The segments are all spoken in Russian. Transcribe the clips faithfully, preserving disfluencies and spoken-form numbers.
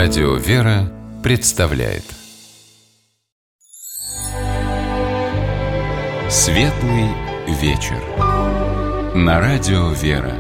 Радио «Вера» представляет Светлый вечер на Радио «Вера».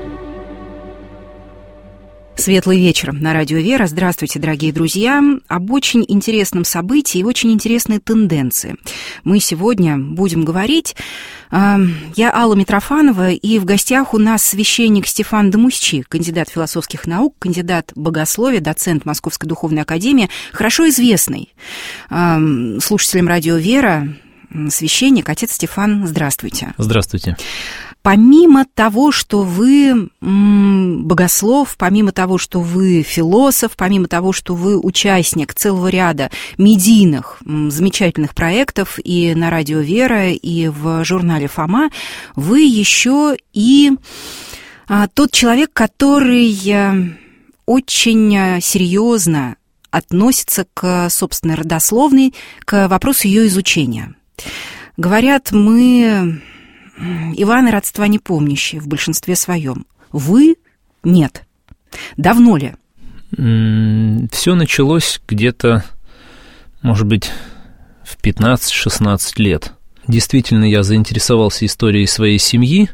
Светлый вечер на Радио «Вера». Здравствуйте, дорогие друзья. Об очень интересном событии и очень интересной тенденции мы сегодня будем говорить. Я Алла Митрофанова, и в гостях у нас священник Стефан Дамусчи, кандидат философских наук, кандидат богословия, доцент Московской духовной академии, хорошо известный слушателям Радио «Вера, священник, отец Стефан. Здравствуйте. Здравствуйте. Помимо того, что вы богослов, помимо того, что вы философ, помимо того, что вы участник целого ряда медийных замечательных проектов и на Радио «Вера, и в журнале «Фома», вы еще и тот человек, который очень серьезно относится к собственной родословной, к вопросу ее изучения. Говорят, мы... Иван и родства не помнящие в большинстве своем. Вы – нет. Давно ли? Все началось где-то, может быть, в пятнадцать-шестнадцать лет. Действительно, я заинтересовался историей своей семьи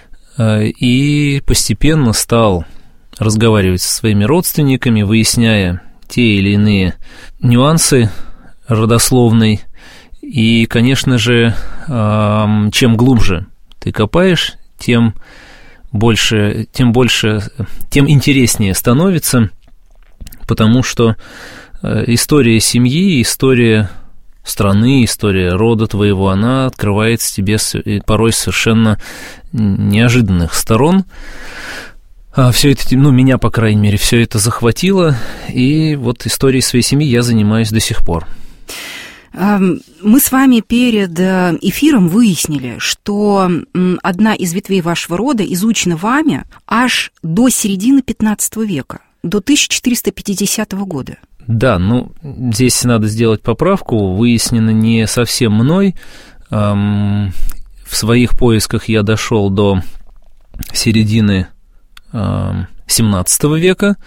и постепенно стал разговаривать со своими родственниками, выясняя те или иные нюансы родословной. И, конечно же, чем глубже ты копаешь, тем больше, тем больше, тем интереснее становится, потому что история семьи, история страны, история рода твоего, она открывается тебе порой совершенно неожиданных сторон. Все это, ну, меня, по крайней мере, все это захватило, и вот историей своей семьи я занимаюсь до сих пор. Мы с вами перед эфиром выяснили, что одна из ветвей вашего рода изучена вами аж до середины пятнадцатого века, до тысяча четыреста пятидесятого года. Да, ну, здесь надо сделать поправку, выяснено не совсем мной. В своих поисках я дошел до середины семнадцатого века,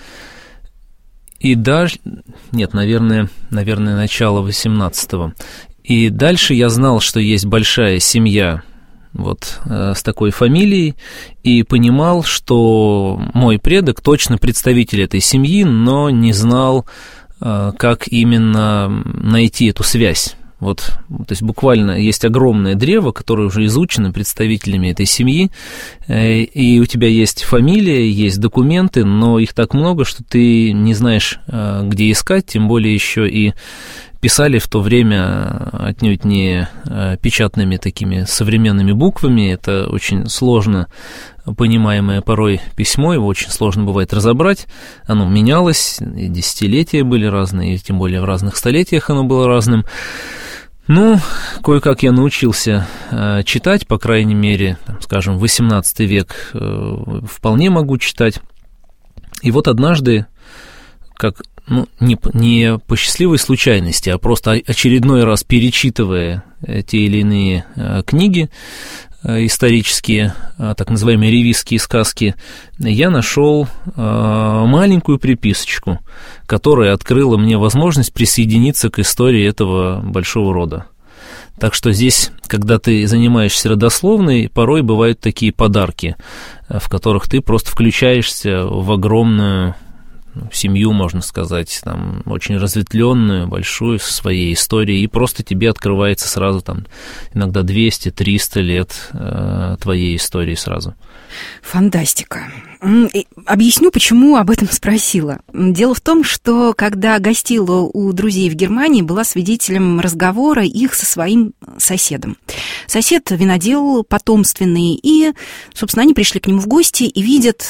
и даже, нет, наверное, наверное, начало восемнадцатого. И дальше я знал, что есть большая семья вот э, с такой фамилией, и понимал, что мой предок точно представитель этой семьи, но не знал, э, как именно найти эту связь. Вот, то есть буквально есть огромное древо, которое уже изучено представителями этой семьи, и у тебя есть фамилия, есть документы, но их так много, что ты не знаешь, где искать, тем более еще и писали в то время отнюдь не печатными такими современными буквами, это очень сложно понимаемое порой письмо, его очень сложно бывает разобрать, оно менялось, и десятилетия были разные, и тем более в разных столетиях оно было разным. Ну, кое-как я научился э, читать, по крайней мере, там, скажем, восемнадцатый век э, вполне могу читать. И вот однажды, как, ну, не, не по счастливой случайности, а просто очередной раз перечитывая те или иные э, книги э, исторические, э, так называемые ревизские сказки, я нашел э, маленькую приписочку, которая открыла мне возможность присоединиться к истории этого большого рода. Так что здесь, когда ты занимаешься родословной, порой бывают такие подарки, в которых ты просто включаешься в огромную семью, можно сказать, там, очень разветвленную, большую, со своей историей, и просто тебе открывается сразу там иногда двести-триста лет э, твоей истории сразу. Фантастика. Объясню, почему об этом спросила. Дело в том, что когда гостила у друзей в Германии, была свидетелем разговора их со своим соседом. Сосед винодел потомственный, и, собственно, они пришли к нему в гости и видят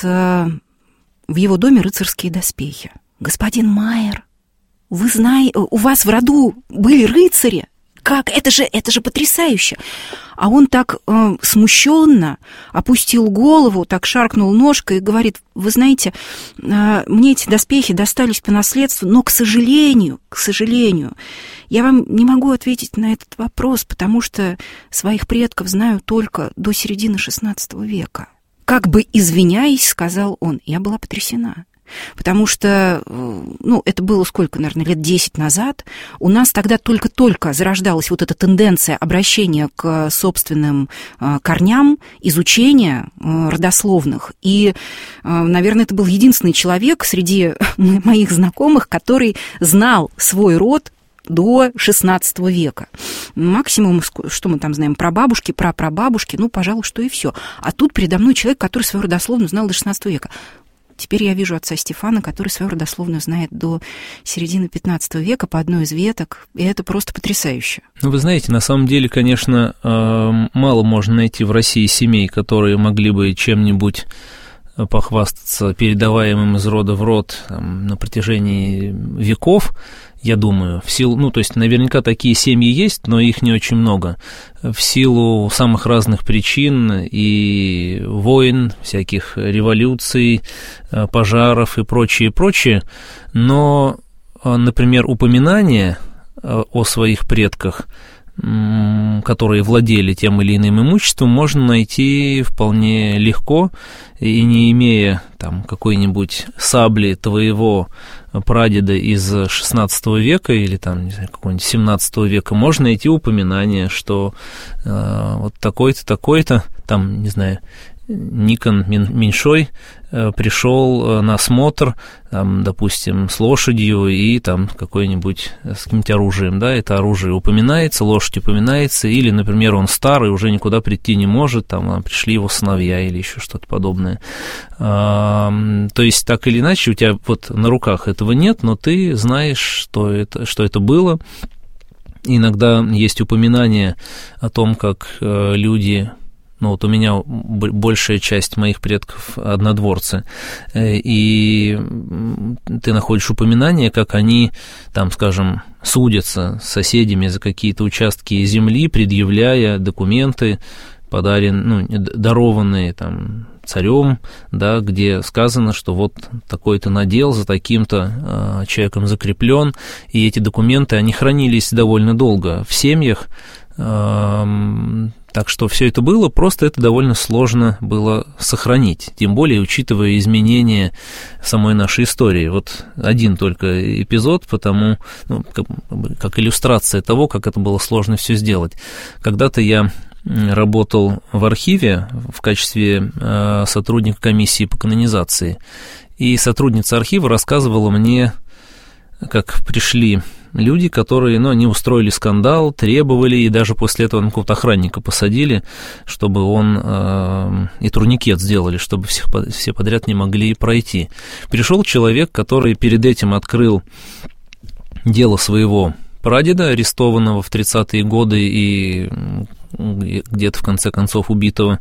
в его доме рыцарские доспехи. «Господин Майер, вы знаете, у вас в роду были рыцари? Как? Это же, это же потрясающе!» А он так э, смущенно опустил голову, так шаркнул ножкой и говорит: «Вы знаете, э, мне эти доспехи достались по наследству, но, к сожалению, к сожалению, я вам не могу ответить на этот вопрос, потому что своих предков знаю только до середины шестнадцатого века». Как бы извиняясь, сказал он. Я была потрясена. Потому что, ну, это было сколько, наверное, лет десять назад. У нас тогда только-только зарождалась вот эта тенденция обращения к собственным корням, изучения родословных. И, наверное, это был единственный человек среди моих знакомых, который знал свой род до шестнадцатого века. Максимум, что мы там знаем, прабабушки, прапрабабушки, ну, пожалуй, что и все. А тут передо мной человек, который свою родословную знал до шестнадцатого века. Теперь я вижу отца Стефана, который свою родословную знает до середины пятнадцатого века по одной из веток, и это просто потрясающе. Ну, вы знаете, на самом деле, конечно, мало можно найти в России семей, которые могли бы чем-нибудь похвастаться передаваемым из рода в род там, на протяжении веков, я думаю, в силу, ну, то есть наверняка такие семьи есть, но их не очень много, в силу самых разных причин и войн, всяких революций, пожаров и прочее, прочее, но, например, упоминание о своих предках, которые владели тем или иным имуществом, можно найти вполне легко, и не имея там какой-нибудь сабли твоего прадеда из шестнадцатого века или там, не знаю, какого-нибудь семнадцатого века, можно найти упоминание, что э, вот такой-то, такой-то, там, не знаю, Никон Меньшой пришел на осмотр, там, допустим, с лошадью и там какой-нибудь с каким-нибудь оружием, да, это оружие упоминается, лошадь упоминается, или, например, он старый, уже никуда прийти не может, там, пришли его сыновья или еще что-то подобное. А, то есть, так или иначе, у тебя вот на руках этого нет, но ты знаешь, что это, что это было. Иногда есть упоминания о том, как люди... Ну, вот у меня большая часть моих предков однодворцы, и ты находишь упоминания, как они, там, скажем, судятся с соседями за какие-то участки земли, предъявляя документы, подарен, ну, дарованные там царем, да, где сказано, что вот такой-то надел за таким-то э, человеком закреплен, и эти документы, они хранились довольно долго в семьях. э, Так что все это было, просто это довольно сложно было сохранить, тем более учитывая изменения самой нашей истории. Вот один только эпизод, потому, ну, как, как иллюстрация того, как это было сложно все сделать. Когда-то я работал в архиве в качестве э, сотрудника комиссии по канонизации, и сотрудница архива рассказывала мне, как пришли люди, которые, ну, они устроили скандал, требовали, и даже после этого какого-то охранника посадили, чтобы он э, и турникет сделали, чтобы всех, все подряд не могли пройти. Пришел человек, который перед этим открыл дело своего прадеда, арестованного в тридцатые годы и где-то в конце концов убитого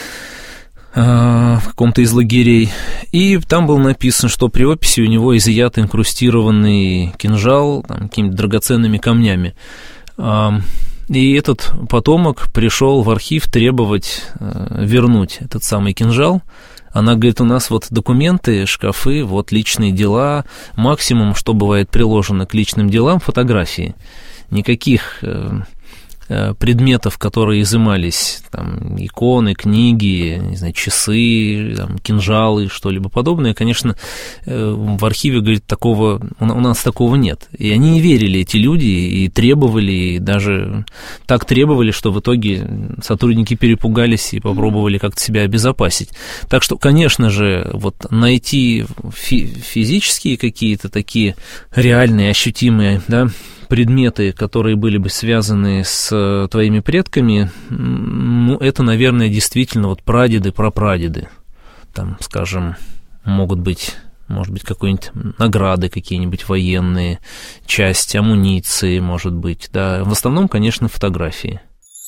в каком-то из лагерей, и там было написано, что при описи у него изъят инкрустированный кинжал там, какими-то драгоценными камнями. И этот потомок пришел в архив требовать вернуть этот самый кинжал. Она говорит, у нас вот документы, шкафы, вот личные дела, максимум, что бывает приложено к личным делам, фотографии. Никаких предметов, которые изымались, там, иконы, книги, не знаю, часы, там, кинжалы, что-либо подобное, конечно, в архиве, говорит, такого, у нас такого нет. И они не верили, эти люди, и требовали, и даже так требовали, что в итоге сотрудники перепугались и попробовали как-то себя обезопасить. Так что, конечно же, вот найти фи- физические какие-то такие реальные, ощутимые, да, предметы, которые были бы связаны с твоими предками, ну, это, наверное, действительно вот прадеды, прапрадеды. Там, скажем, могут быть, может быть, какие-нибудь награды какие-нибудь военные, часть амуниции, может быть, да. В основном, конечно, фотографии.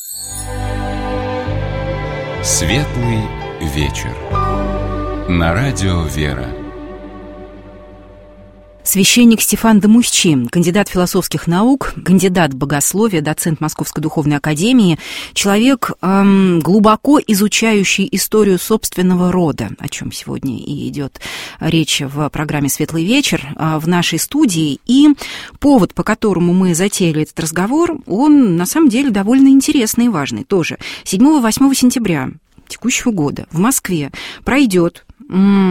Светлый вечер. На радио «Вера». Священник Стефан Дамусчи, кандидат философских наук, кандидат богословия, доцент Московской духовной академии, человек, эм, глубоко изучающий историю собственного рода, о чем сегодня и идет речь в программе «Светлый вечер» э, в нашей студии. И повод, по которому мы затеяли этот разговор, он на самом деле довольно интересный и важный тоже. седьмого-восьмого сентября текущего года в Москве пройдет м-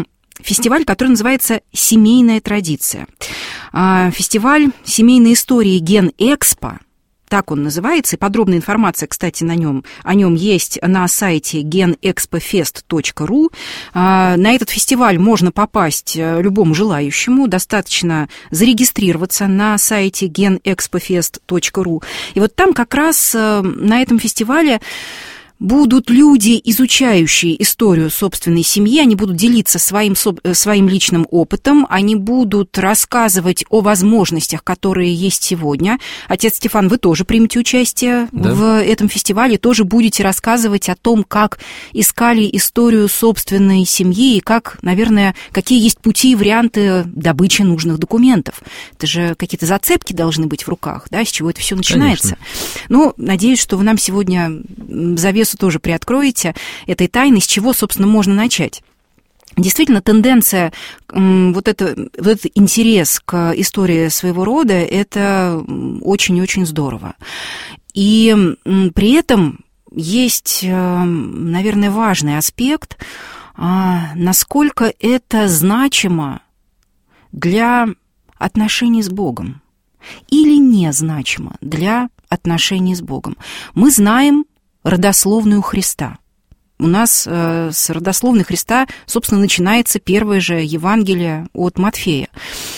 фестиваль, который называется «Семейная традиция». Фестиваль семейной истории Ген-Экспо, так он называется, и подробная информация, кстати, на нем, о нем есть на сайте ген экспо фест точка ру. На этот фестиваль можно попасть любому желающему, достаточно зарегистрироваться на сайте ген экспо фест точка ру. И вот там как раз на этом фестивале будут люди, изучающие историю собственной семьи, они будут делиться своим, своим личным опытом, они будут рассказывать о возможностях, которые есть сегодня. Отец Стефан, вы тоже примете участие да. в этом фестивале, тоже будете рассказывать о том, как искали историю собственной семьи и как, наверное, какие есть пути и варианты добычи нужных документов. Это же какие-то зацепки должны быть в руках, да, с чего это все начинается. Конечно. Ну, надеюсь, что вы нам сегодня завесу тоже приоткроете этой тайны, с чего, собственно, можно начать. Действительно, тенденция, вот, это, вот этот интерес к истории своего рода, это очень-очень здорово. И при этом есть, наверное, важный аспект, насколько это значимо для отношений с Богом или незначимо для отношений с Богом. Мы знаем родословную Христа. У нас э, с родословной Христа, собственно, начинается первое же Евангелие от Матфея.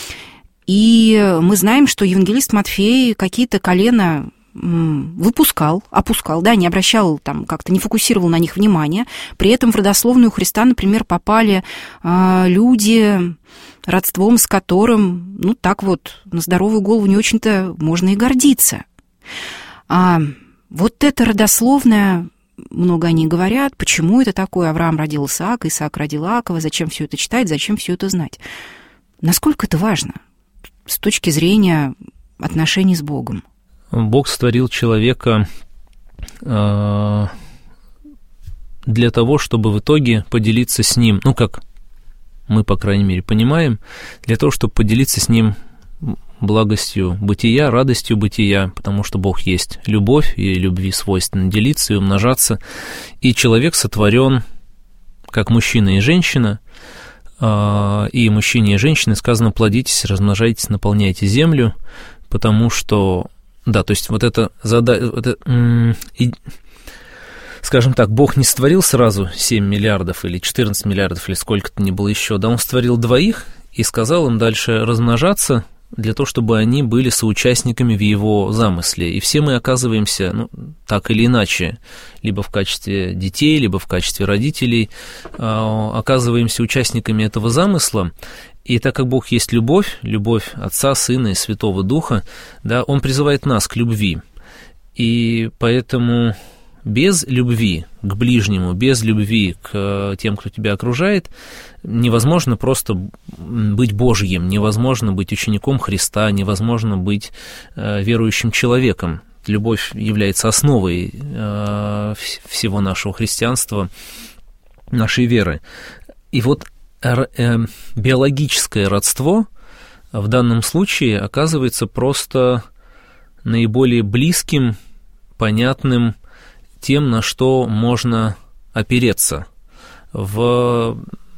И мы знаем, что евангелист Матфей какие-то колена выпускал, опускал, да, не обращал, там, как-то не фокусировал на них внимания. При этом в родословную Христа, например, попали э, люди, родством с которым, ну, так вот, на здоровую голову не очень-то можно и гордиться. А вот это родословное, много они говорят, почему это такое, Авраам родил Исаака, Исаак родил Иакова, зачем все это читать, зачем все это знать. Насколько это важно с точки зрения отношений с Богом? Бог сотворил человека э, для того, чтобы в итоге поделиться с ним, ну, как мы, по крайней мере, понимаем, для того, чтобы поделиться с ним благостью бытия, радостью бытия, потому что Бог есть любовь, и любви свойственно делиться и умножаться. И человек сотворен как мужчина и женщина, и мужчине и женщине сказано: плодитесь, размножайтесь, наполняйте землю, потому что, да, то есть вот это задача, скажем так, Бог не сотворил сразу семь миллиардов или четырнадцать миллиардов, или сколько-то ни было еще, да, Он сотворил двоих и сказал им дальше размножаться, для того, чтобы они были соучастниками в его замысле. И все мы оказываемся, ну, так или иначе, либо в качестве детей, либо в качестве родителей, оказываемся участниками этого замысла. И так как Бог есть любовь, любовь Отца, Сына и Святого Духа, да, Он призывает нас к любви. И поэтому без любви к ближнему, без любви к тем, кто тебя окружает, невозможно просто быть Божьим, невозможно быть учеником Христа, невозможно быть верующим человеком. Любовь является основой всего нашего христианства, нашей веры. И вот биологическое родство в данном случае оказывается просто наиболее близким, понятным, тем, на что можно опереться в,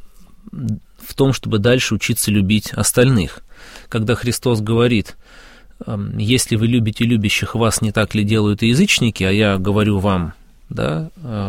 в том, чтобы дальше учиться любить остальных. Когда Христос говорит: если вы любите любящих, вас не так ли делают и язычники, а я говорю вам, да,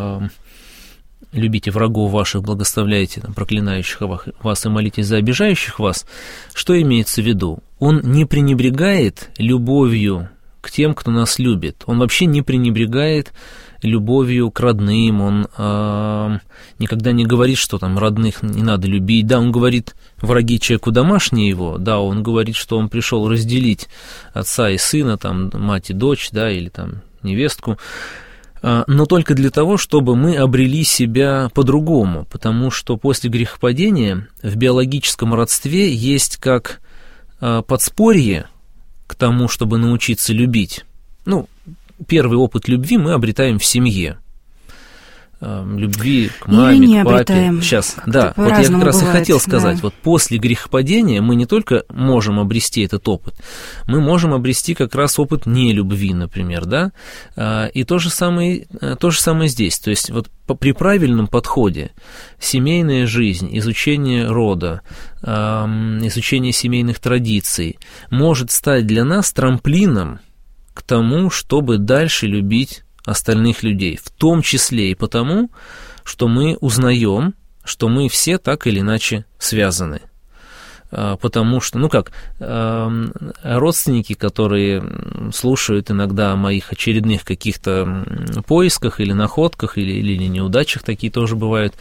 любите врагов ваших, благословляйте там, проклинающих вас и молитесь за обижающих вас, что имеется в виду? Он не пренебрегает любовью к тем, кто нас любит. Он вообще не пренебрегает любовью к родным, он э, никогда не говорит, что там родных не надо любить. Да, он говорит, враги человеку домашние его, да, он говорит, что он пришел разделить отца и сына, там, мать и дочь, да, или там невестку, э, но только для того, чтобы мы обрели себя по-другому, потому что после грехопадения в биологическом родстве есть как э, подспорье к тому, чтобы научиться любить. Ну, первый опыт любви мы обретаем в семье. любви к маме, к папе. Сейчас, да, вот я как раз бывает, и хотел сказать, да. Вот после грехопадения мы не только можем обрести этот опыт, мы можем обрести как раз опыт нелюбви, например, да, и то же самое, то же самое здесь, то есть вот при правильном подходе семейная жизнь, изучение рода, изучение семейных традиций может стать для нас трамплином к тому, чтобы дальше любить остальных людей, в том числе и потому, что мы узнаем, что мы все так или иначе связаны. Потому что, ну как, родственники, которые слушают иногда о моих очередных каких-то поисках или находках, или, или неудачах, такие тоже бывают,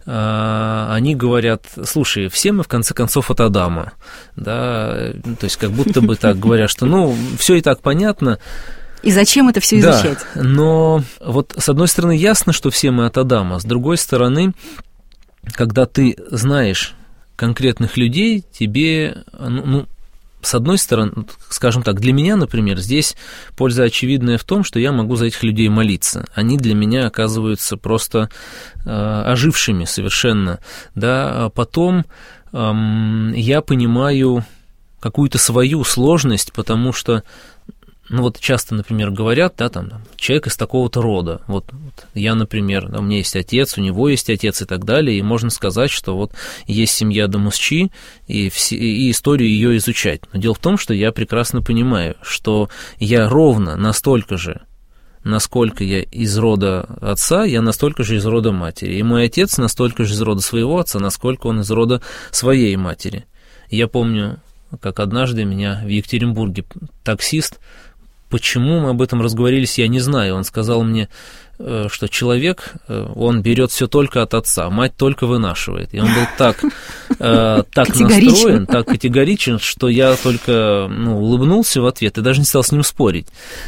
они говорят: слушай, все мы в конце концов от Адама, да, то есть как будто бы так говорят, что ну, все и так понятно. И зачем это все изучать? Да, но вот с одной стороны ясно, что все мы от Адама, с другой стороны, когда ты знаешь конкретных людей, тебе, ну, ну, с одной стороны, скажем так, для меня, например, здесь польза очевидная в том, что я могу за этих людей молиться. Они для меня оказываются просто э, ожившими совершенно, да, а потом э, я понимаю какую-то свою сложность, потому что ну вот часто, например, говорят, да, там, человек из такого-то рода, вот, вот я, например, да, у меня есть отец, у него есть отец и так далее, и можно сказать, что вот есть семья Дамусчи, и, все, и историю ее изучать. Но дело в том, что я прекрасно понимаю, что я ровно настолько же, насколько я из рода отца, я настолько же из рода матери, и мой отец настолько же из рода своего отца, насколько он из рода своей матери. Я помню, как однажды меня в Екатеринбурге таксист, почему мы об этом разговорились, я не знаю. Он сказал мне, что человек, он берет все только от отца, мать только вынашивает. И он был так, так настроен, так категоричен, что я только ну, улыбнулся в ответ и даже не стал с ним спорить.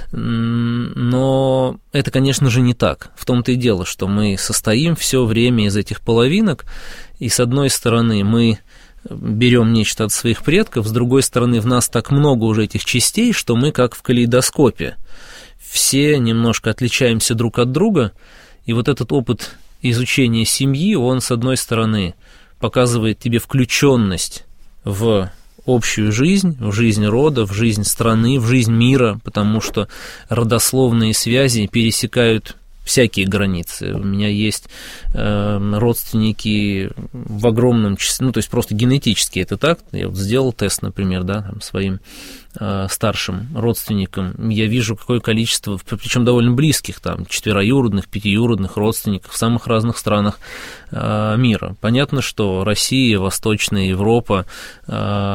Но это, конечно же, не так. В том-то и дело, что мы состоим все время из этих половинок, и с одной стороны мы берем нечто от своих предков, с другой стороны, в нас так много уже этих частей, что мы как в калейдоскопе. Все немножко отличаемся друг от друга, и вот этот опыт изучения семьи, он, с одной стороны, показывает тебе включенность в общую жизнь, в жизнь рода, в жизнь страны, в жизнь мира, потому что родословные связи пересекают всякие границы. У меня есть э, родственники в огромном числе, ну, то есть просто генетически это так. Я вот сделал тест, например, да, там, своим э, старшим родственникам. Я вижу, какое количество, причем довольно близких, там, четвероюродных, пятиюродных родственников в самых разных странах э, мира. Понятно, что Россия, Восточная Европа, э,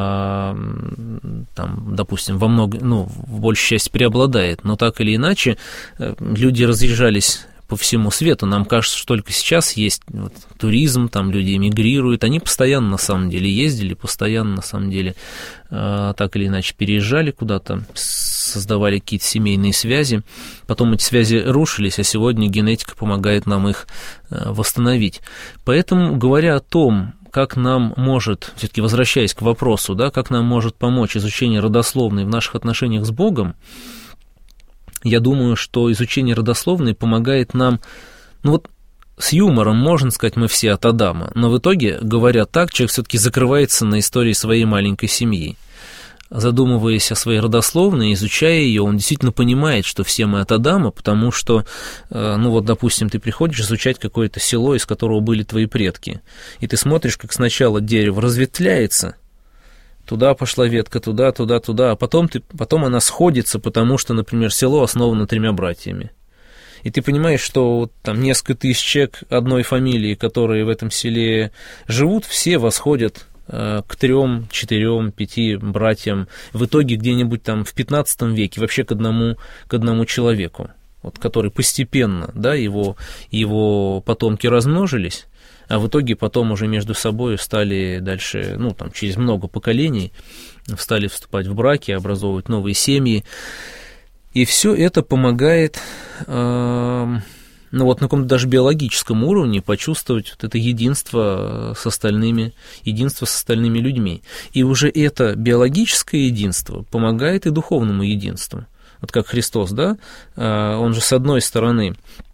там, допустим, во много, ну, в большей части преобладает, но так или иначе э, люди разъезжались по всему свету. Нам кажется, что только сейчас есть вот, туризм, там люди эмигрируют, они постоянно на самом деле ездили, постоянно на самом деле э, так или иначе переезжали куда-то, создавали какие-то семейные связи, потом эти связи рушились, а сегодня генетика помогает нам их э, восстановить. Поэтому, говоря о том, как нам может, все-таки возвращаясь к вопросу, да, как нам может помочь изучение родословной в наших отношениях с Богом, я думаю, что изучение родословной помогает нам, ну вот с юмором можно сказать, мы все от Адама, но в итоге, говоря так, человек все-таки закрывается на истории своей маленькой семьи. Задумываясь о своей родословной, изучая ее, он действительно понимает, что все мы от Адама, потому что, ну вот, допустим, ты приходишь изучать какое-то село, из которого были твои предки, и ты смотришь, как сначала дерево разветвляется, туда пошла ветка, туда, туда, туда, а потом, ты, потом она сходится, потому что, например, село основано тремя братьями. И ты понимаешь, что вот там несколько тысяч человек одной фамилии, которые в этом селе живут, все восходят э, к трем, четырем, пяти братьям. В итоге где-нибудь там в пятнадцатом веке вообще к одному, к одному человеку, вот, который постепенно, да, его, его потомки размножились, а в итоге потом уже между собой стали дальше, ну, там, через много поколений стали вступать в браки, образовывать новые семьи. И все это помогает, э, ну, вот на каком-то даже биологическом уровне почувствовать вот это единство с остальными, единство с остальными людьми. И уже это биологическое единство помогает и духовному единству. Вот как Христос, да, он же с одной стороны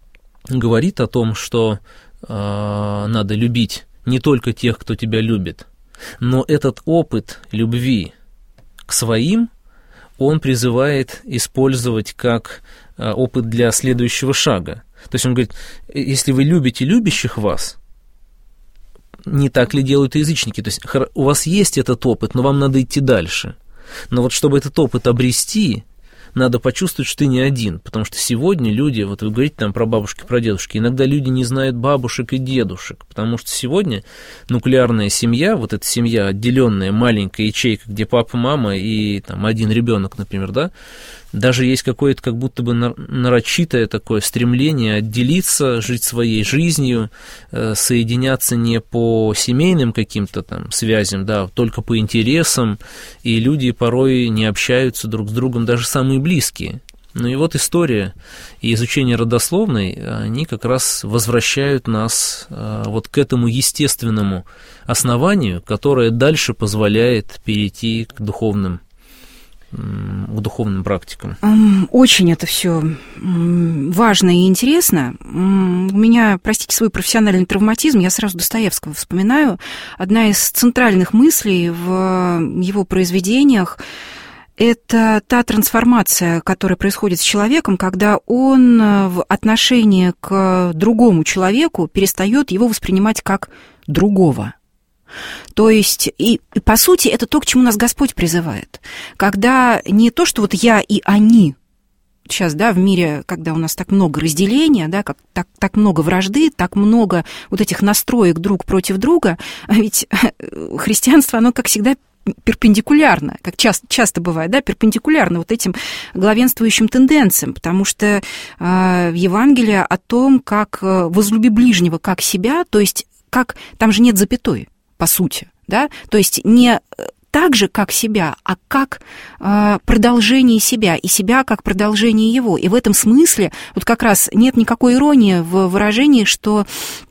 говорит о том, что э, надо любить не только тех, кто тебя любит, но этот опыт любви к своим он призывает использовать как э, опыт для следующего шага. То есть он говорит, если вы любите любящих вас, не так ли делают язычники? То есть у вас есть этот опыт, но вам надо идти дальше. Но вот чтобы этот опыт обрести, надо почувствовать, что ты не один, потому что сегодня люди, вот вы говорите там про бабушки, про дедушки, иногда люди не знают бабушек и дедушек, потому что сегодня нуклеарная семья, вот эта семья, отделенная маленькая ячейка, где папа, мама и там один ребенок, например, да, даже есть какое-то как будто бы нарочитое такое стремление отделиться, жить своей жизнью, соединяться не по семейным каким-то там связям, да, только по интересам, и люди порой не общаются друг с другом, даже самые близкие. Ну и вот история и изучение родословной, они как раз возвращают нас вот к этому естественному основанию, которое дальше позволяет перейти к духовным к духовным практикам. Очень это все важно и интересно. У меня, простите, свой профессиональный травматизм, я сразу Достоевского вспоминаю. Одна из центральных мыслей в его произведениях — это та трансформация, которая происходит с человеком, когда он в отношении к другому человеку перестает его воспринимать как другого. То есть, и, и по сути, это то, к чему нас Господь призывает. Когда не то, что вот я и они, сейчас, да, в мире, когда у нас так много разделения, да, как, так, так много вражды, так много вот этих настроек друг против друга, а ведь христианство, оно, как всегда, перпендикулярно, как часто, часто бывает, да, перпендикулярно вот этим главенствующим тенденциям, потому что э, в Евангелии о том, как возлюби ближнего как себя, то есть как, там же нет запятой, по сути, да, то есть не так же, как себя, а как э, продолжение себя, и себя как продолжение его. И в этом смысле вот как раз нет никакой иронии в выражении, что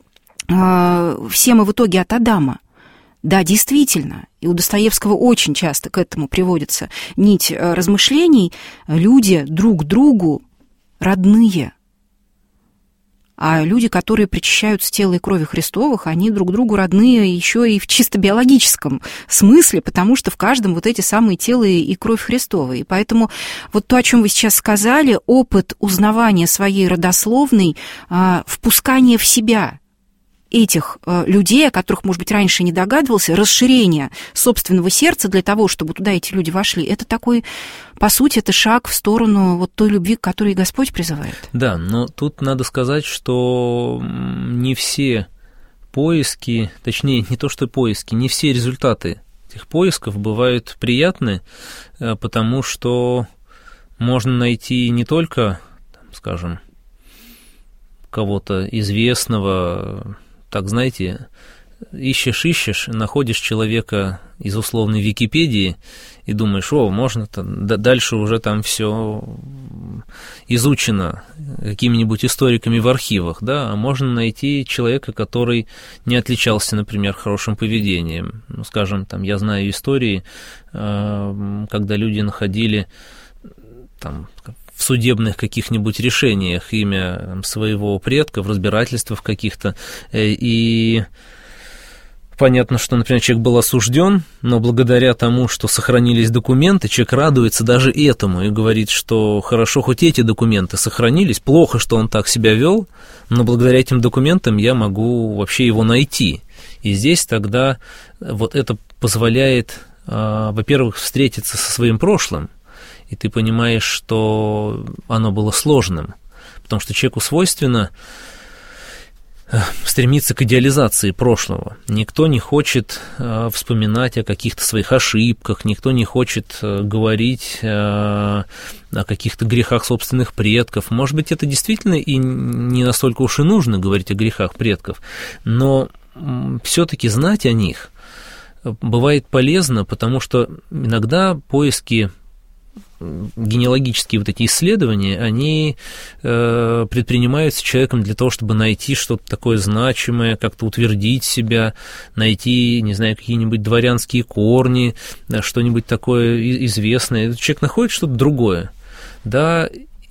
э, все мы в итоге от Адама. Да, действительно, и у Достоевского очень часто к этому приводится нить размышлений. Люди друг другу родные. А люди, которые причащаются тела и крови Христовых, они друг другу родные еще и в чисто биологическом смысле, потому что в каждом вот эти самые тела и кровь Христова. И поэтому вот то, о чем вы сейчас сказали, опыт узнавания своей родословной, впускание в себя этих людей, о которых, может быть, раньше не догадывался, расширение собственного сердца для того, чтобы туда эти люди вошли, это такой, по сути, это шаг в сторону вот той любви, к которой Господь призывает. Да, но тут надо сказать, что не все поиски, точнее, не то что поиски, не все результаты этих поисков бывают приятны, потому что можно найти не только, скажем, кого-то известного. Так, знаете, ищешь-ищешь, находишь человека из условной Википедии и думаешь, о, можно-то, дальше уже там все изучено какими-нибудь историками в архивах, да, а можно найти человека, который не отличался, например, хорошим поведением. Ну, скажем, там, я знаю истории, когда люди находили там в судебных каких-нибудь решениях имя своего предка, в разбирательствах каких-то, и понятно, что, например, человек был осужден, но благодаря тому, что сохранились документы, человек радуется даже этому и говорит, что хорошо, хоть эти документы сохранились, плохо, что он так себя вел, но благодаря этим документам я могу вообще его найти. И здесь тогда вот это позволяет, во-первых, встретиться со своим прошлым, и ты понимаешь, что оно было сложным, потому что человеку свойственно стремиться к идеализации прошлого. Никто не хочет вспоминать о каких-то своих ошибках, никто не хочет говорить о каких-то грехах собственных предков. Может быть, это действительно и не настолько уж и нужно говорить о грехах предков, но все-таки знать о них бывает полезно, потому что иногда поиски, генеалогические вот эти исследования, они э, предпринимаются человеком для того, чтобы найти что-то такое значимое, как-то утвердить себя, найти, не знаю, какие-нибудь дворянские корни, что-нибудь такое известное. Этот человек находит что-то другое, да,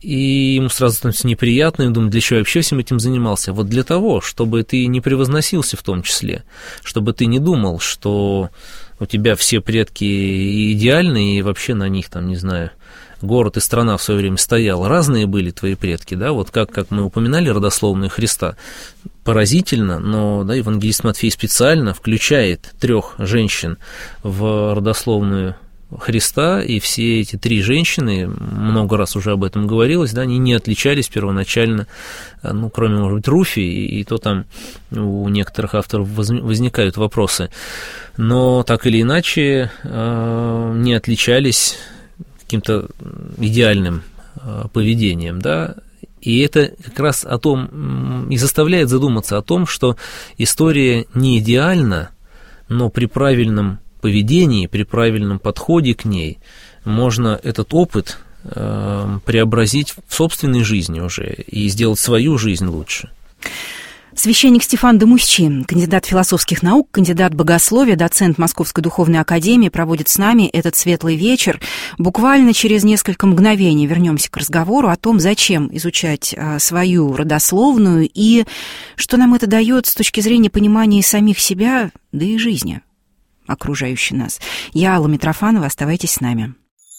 и ему сразу становится неприятно, и он думает, для чего я вообще всем этим занимался? Вот для того, чтобы ты не превозносился в том числе, чтобы ты не думал, что у тебя все предки идеальные, и вообще на них, там, не знаю, город и страна в свое время стоял. Разные были твои предки, да, вот как, как мы упоминали родословную Христа. Поразительно, но да, евангелист Матфей специально включает трех женщин в родословную Христа, и все эти три женщины, много раз уже об этом говорилось, да, они не отличались первоначально, ну, кроме, может быть, Руфи, и, и то там у некоторых авторов возникают вопросы, но так или иначе не отличались каким-то идеальным поведением, да, и это как раз о том и заставляет задуматься о том, что история не идеальна, но при правильном поведении, при правильном подходе к ней можно этот опыт э, преобразить в собственной жизни уже и сделать свою жизнь лучше. Священник Стефан Демусчи, кандидат философских наук, кандидат богословия, доцент Московской духовной академии, проводит с нами этот светлый вечер. Буквально через несколько мгновений вернемся к разговору о том, зачем изучать свою родословную и что нам это дает с точки зрения понимания самих себя, да и жизни окружающей нас. Я, Алла Митрофанова, оставайтесь с нами.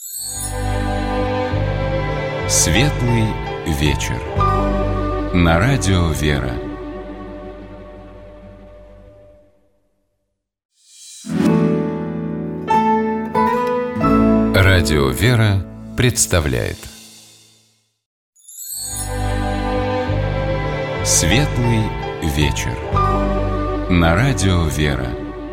Светлый вечер. На радио «Вера». Радио «Вера» представляет Светлый вечер. На радио «Вера».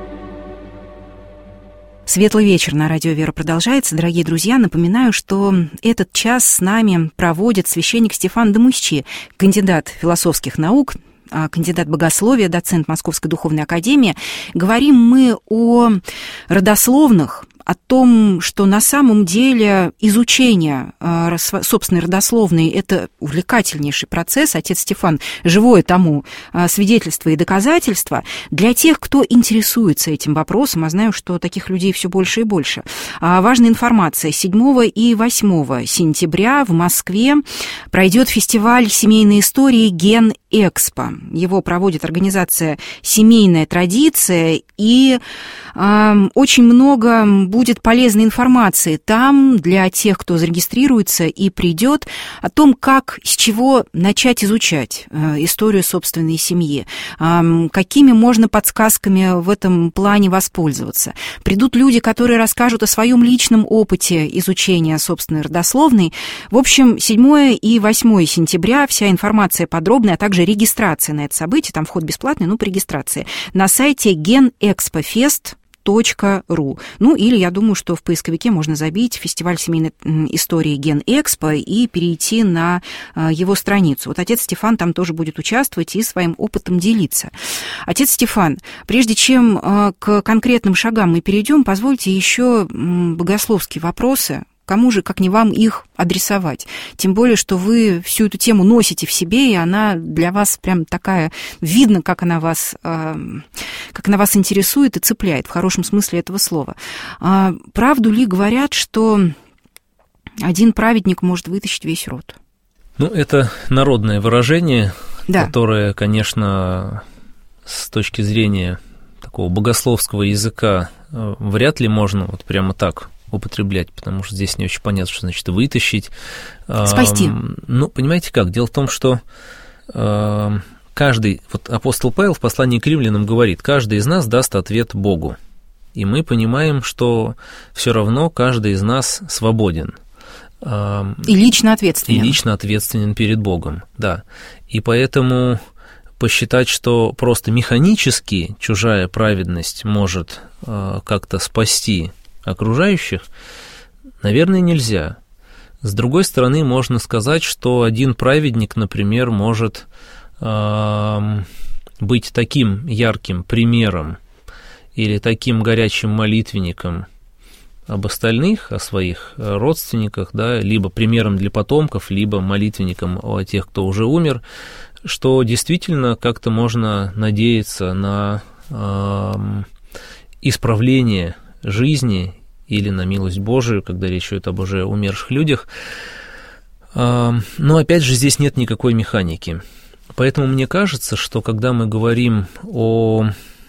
Светлый вечер на радио «Вера» продолжается. Дорогие друзья, напоминаю, что этот час с нами проводит священник Стефан Демусчи, кандидат философских наук, кандидат богословия, доцент Московской духовной академии. Говорим мы о родословных, о том, что на самом деле изучение собственной родословной – это увлекательнейший процесс. Отец Стефан – живое тому свидетельство и доказательство. Для тех, кто интересуется этим вопросом, а знаю, что таких людей все больше и больше. Важная информация. седьмого и восьмого сентября в Москве пройдет фестиваль семейной истории «Ген-Экспо». Его проводит организация «Семейная традиция», и э, очень много будет полезной информации там для тех, кто зарегистрируется и придет, о том, как, с чего начать изучать э, историю собственной семьи, э, какими можно подсказками в этом плане воспользоваться. Придут люди, которые расскажут о своем личном опыте изучения собственной родословной. В общем, седьмого и восьмого сентября вся информация подробная, а также регистрация на это событие, там вход бесплатный, но по регистрации, на сайте ген экспо фест точка ру. Ну, или я думаю, что в поисковике можно забить фестиваль семейной истории «Ген-Экспо» и перейти на его страницу. Вот отец Стефан там тоже будет участвовать и своим опытом делиться. Отец Стефан, прежде чем к конкретным шагам мы перейдем, позвольте еще богословские вопросы. Кому же, как не вам, их адресовать? Тем более, что вы всю эту тему носите в себе, и она для вас прям такая... Видно, как она вас, как она вас интересует и цепляет, в хорошем смысле этого слова. Правду ли говорят, что один праведник может вытащить весь род? Ну, это народное выражение, да, которое, конечно, с точки зрения такого богословского языка вряд ли можно вот прямо так употреблять, потому что здесь не очень понятно, что значит вытащить. Спасти. Ну, понимаете как? Дело в том, что каждый, вот апостол Павел в послании к римлянам говорит, каждый из нас даст ответ Богу. И мы понимаем, что все равно каждый из нас свободен. И лично ответственен. И лично ответственен перед Богом, да. И поэтому посчитать, что просто механически чужая праведность может как-то спасти окружающих, наверное, нельзя. С другой стороны, можно сказать, что один праведник, например, может э, быть таким ярким примером или таким горячим молитвенником об остальных, о своих родственниках, да, либо примером для потомков, либо молитвенником о тех, кто уже умер, что действительно как-то можно надеяться на э, исправление жизни или на милость Божию, когда речь идет об уже умерших людях. Но, опять же, здесь нет никакой механики. Поэтому мне кажется, что когда мы говорим о,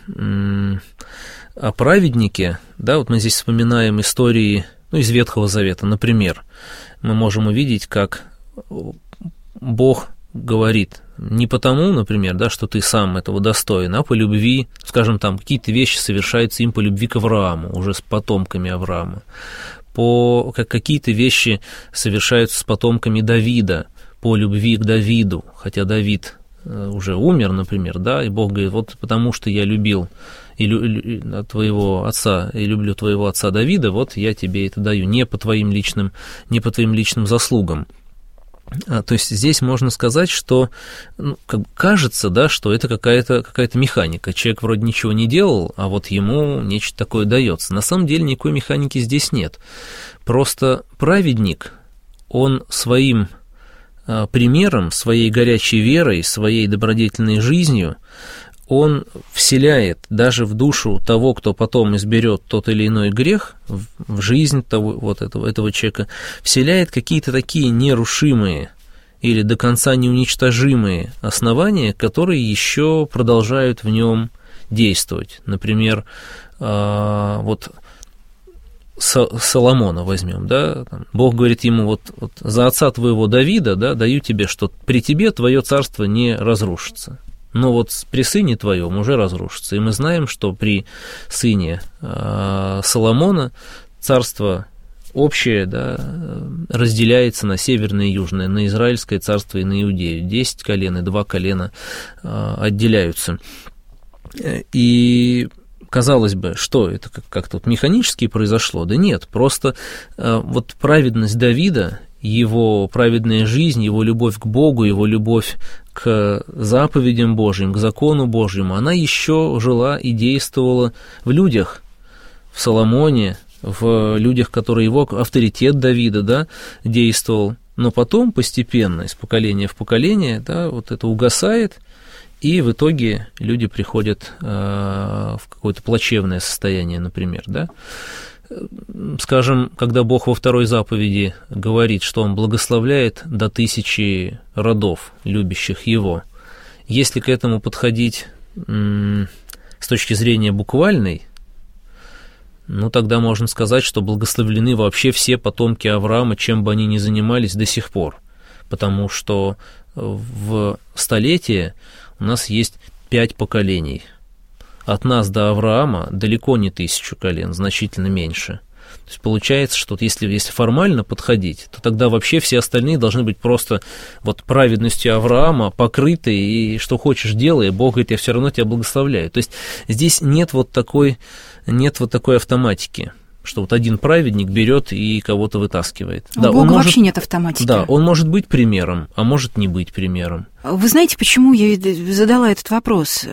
о праведнике, да, вот мы здесь вспоминаем истории, ну, из Ветхого Завета, например, мы можем увидеть, как Бог говорит, не потому, например, да, что ты сам этого достоин, а по любви, скажем, там, какие-то вещи совершаются им по любви к Аврааму, уже с потомками Авраама, по, как какие-то вещи совершаются с потомками Давида, по любви к Давиду, хотя Давид уже умер, например, да, и Бог говорит, вот потому что я любил и лю, твоего отца, и люблю твоего отца Давида, вот я тебе это даю, не по твоим личным, не по твоим личным заслугам. А, то есть здесь можно сказать, что, ну, как кажется, да, что это какая-то, какая-то механика. Человек вроде ничего не делал, а вот ему нечто такое дается. На самом деле никакой механики здесь нет. Просто праведник, он своим а, примером, своей горячей верой, своей добродетельной жизнью, он вселяет даже в душу того, кто потом изберет тот или иной грех, в жизнь того, вот этого, этого человека, вселяет какие-то такие нерушимые или до конца неуничтожимые основания, которые еще продолжают в нем действовать. Например, вот Соломона возьмем, да, Бог говорит ему, вот, вот за отца твоего Давида, да, даю тебе, что при тебе твое царство не разрушится. Но вот при сыне твоем уже разрушится. И мы знаем, что при сыне э, Соломона царство общее, да, разделяется на северное и южное, на Израильское царство и на Иудею. Десять колен и два колена э, отделяются. И казалось бы, что это как-то вот механически произошло? Да нет, просто э, вот праведность Давида, его праведная жизнь, его любовь к Богу, его любовь к заповедям Божьим, к закону Божьему, она еще жила и действовала в людях, в Соломоне, в людях, которые его авторитет Давида, да, действовал. Но потом постепенно, из поколения в поколение, да, вот это угасает, и в итоге люди приходят э, в какое-то плачевное состояние, например, да. Скажем, когда Бог во второй заповеди говорит, что Он благословляет до тысячи родов, любящих Его, если к этому подходить м- с точки зрения буквальной, ну, тогда можно сказать, что благословлены вообще все потомки Авраама, чем бы они ни занимались до сих пор, потому что в столетие у нас есть пять поколений. От нас до Авраама далеко не тысячу колен, значительно меньше. То есть получается, что если, если формально подходить, то тогда вообще все остальные должны быть просто вот праведностью Авраама покрыты, и что хочешь делай, Бог говорит, я все равно тебя благословляю. То есть здесь нет вот такой, нет вот такой автоматики, что вот один праведник берет и кого-то вытаскивает. У да, Бога может, вообще нет автоматики. Да, он может быть примером, а может не быть примером. Вы знаете, почему я задала этот вопрос?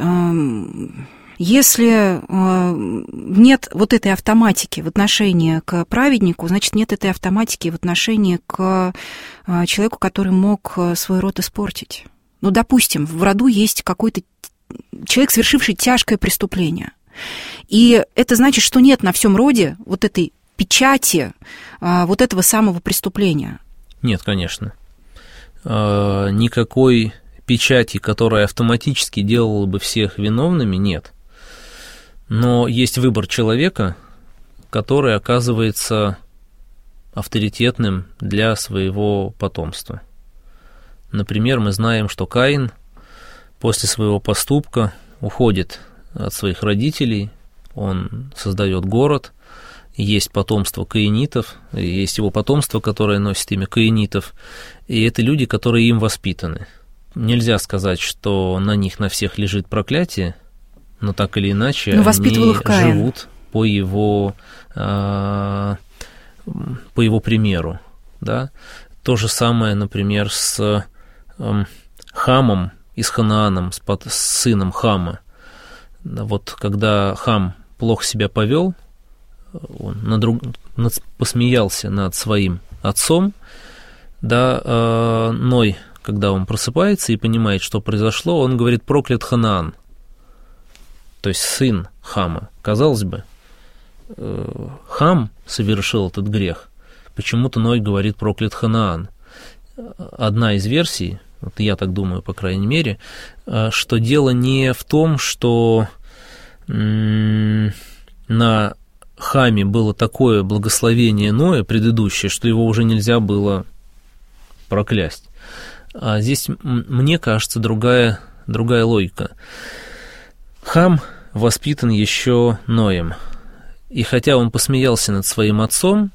Если э, нет вот этой автоматики в отношении к праведнику, значит, нет этой автоматики в отношении к э, человеку, который мог свой род испортить. Ну, допустим, в роду есть какой-то человек, совершивший тяжкое преступление. И это значит, что нет на всем роде вот этой печати э, вот этого самого преступления. Нет, конечно. Э, никакой печати, которая автоматически делала бы всех виновными, нет. Но есть выбор человека, который оказывается авторитетным для своего потомства. Например, мы знаем, что Каин после своего поступка уходит от своих родителей, он создает город, есть потомство каинитов, есть его потомство, которое носит имя каинитов, и это люди, которые им воспитаны. Нельзя сказать, что на них на всех лежит проклятие, но так или иначе ну, они живут по его, э, по его примеру. Да? То же самое, например, с э, Хамом и с Ханааном, с, с сыном Хама. Вот когда Хам плохо себя повел, он надруг, над, посмеялся над своим отцом, да, э, Ной, когда он просыпается и понимает, что произошло, он говорит: проклят Ханаан. То есть сын Хама. Казалось бы, Хам совершил этот грех. Почему-то Ной говорит: проклят Ханаан. одна из версий, вот я так думаю, по крайней мере, что дело не в том, что на Хаме было такое благословение Ноя предыдущее, что его уже нельзя было проклясть. А здесь, мне кажется, другая, другая логика. Хам воспитан еще Ноем, и хотя он посмеялся над своим отцом,